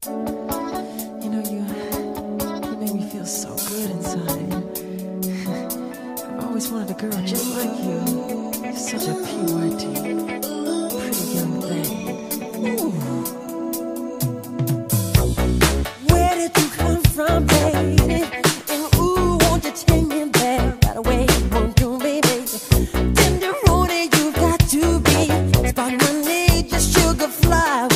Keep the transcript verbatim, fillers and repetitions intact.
You know, you, you make me feel so good inside. I've always wanted a girl just like you. You're such a P Y T, pretty young thing. Ooh. Where did you come from, baby? And ooh, won't you take me back right away? Won't you, baby? Tenderoni, you got to be. Spot money, just sugar fly.